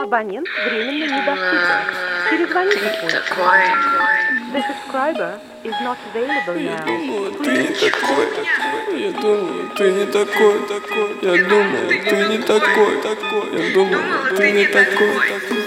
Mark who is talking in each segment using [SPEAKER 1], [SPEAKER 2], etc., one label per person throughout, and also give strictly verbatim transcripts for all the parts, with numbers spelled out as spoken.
[SPEAKER 1] Абонент временно недоступен. Перезвоните позже. The subscriber is not available now.
[SPEAKER 2] Я думала, ты не такой, такой. Я думала, ты не такой, такой. Я думала, ты не такой, такой.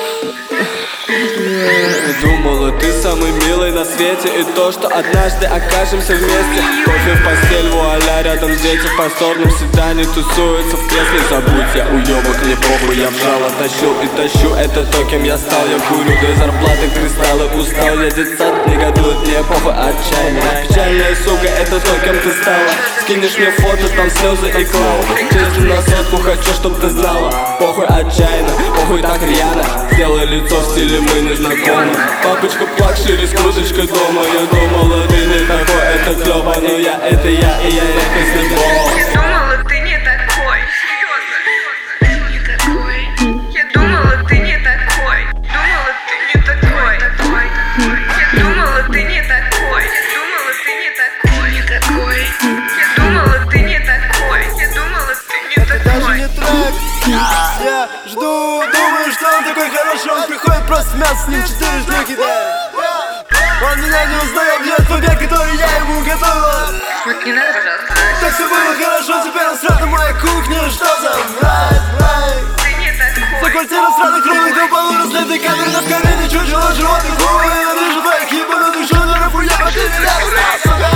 [SPEAKER 2] Я думала, ты самый милый на свете. И то, что однажды окажемся вместе. Кофе в постель, вуаля, рядом дети в повторном седане тусуются в кресле. Забудь, я уёбок, мне похуй. Я вжало тащу и тащу. Это то, кем я стал. Я курю до зарплаты кристаллы. Устал, я детсад, негодует, мне похуй. Отчаянная, печальная сука, это то, кем ты стала. Скинешь мне фото, там слезы и клау. Честно на сотку, хочу, чтоб ты знала. Похуй отчаянно, похуй так рьяно. Сделай лицо в стиле мы не знакомы. Папочка плакшири с кружечкой дома. Я думала, ты не такой, это клёво. Но я, это я, и я редко с любовью.
[SPEAKER 3] Я думала, ты не такой. Серьезно, не такой. Я думала, ты не такой. Думала, ты не такой. Я думала, ты не такой. Думала, ты не такой. Не такой. Я думала, ты не такой. Я думала, ты не такой.
[SPEAKER 4] Это даже не трек. Я жду, думаю, что он такой хороший. Он приходит, просто мясо с ним четыре штуки, да. Он меня не узнает, нет побег, который я ему готовил.
[SPEAKER 3] Вот не надо, пожалуйста.
[SPEAKER 4] Так все было хорошо, теперь он срет на моей кухне. Что за рай, рай?
[SPEAKER 3] Ты не такой.
[SPEAKER 4] За квартиру сраных кровных до полу разлитый камеры на вкорении. Чучело животных губы. Я вижу твоих ебанутых жонеров. Уебать ты меня узнал, сука.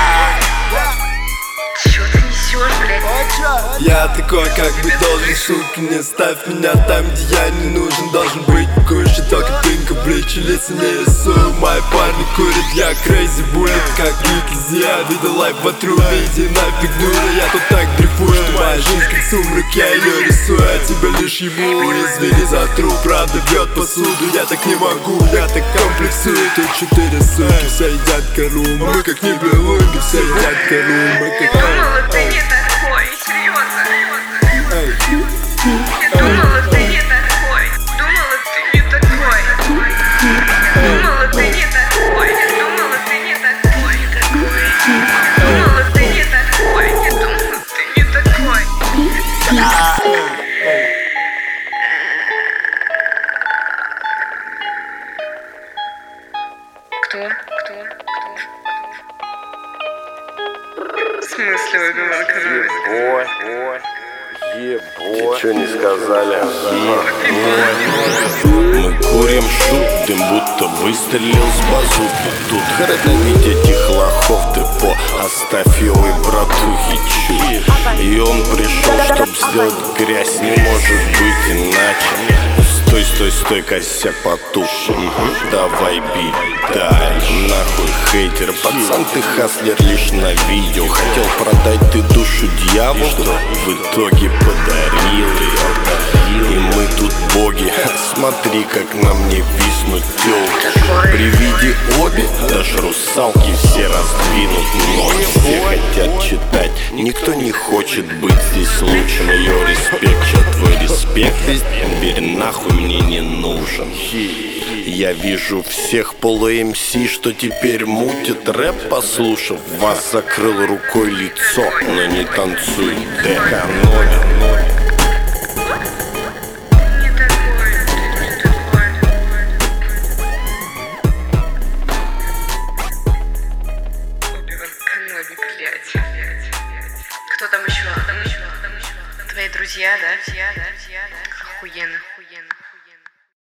[SPEAKER 3] Чё ты несёшь, блядь?
[SPEAKER 4] Я такой, как бы должен, сука, не ставь меня там, где я не нужен. Должен быть куча, только пинка в бриче, лица не рисую. Мои парни курят, я crazy bullet, как Гитлер. Я видел лайф в отрубе, иди нафиг, дура. Я тут так дрейфую, что моя жизнь как сумрак, я ее рисую. А тебя лишь ебу, извини за труп, правда бьет посуду. Я так не могу, я так комплексую. Тут четыре суки, все едят кору. Мы как не белуги, все едят кору. Мы как...
[SPEAKER 3] Думала, ты не такой. Серьезно. Я думала, ты не такой. Думала, ты не такой. Я думала, ты не такой. Я думала, ты не такой. Я думала, ты не такой. Я думала, ты не такой. Кто? Кто? Кто? В смысле, вы говорите?
[SPEAKER 5] Ебой, ебой. Чё не сказали?
[SPEAKER 6] Мы курим, шутим, будто выстрелил с базуки. Тут хоронить этих лохов депо. Оставь его и братухи чуть. И он пришел, чтоб сделать грязь. Не может быть иначе. Стой, стой, стой, косяк потуши. Давай бить дальше. Нахуй хейтер, пацан, ты хаслер лишь на видео. Хотел продать ты душу дьяволу, в итоге подарил ее. И мы тут боги. Смотри, как на мне виснут тёлки. При виде обе даже русалки все раздвинут ноги. Все хотят читать, никто не хочет быть здесь лучшим. Ее респект, чё твой респект? Теперь нахуй мне не нужен. Я вижу всех полу-МС, что теперь мутит рэп, послушав вас, закрыл рукой лицо, но не танцуй, экономит.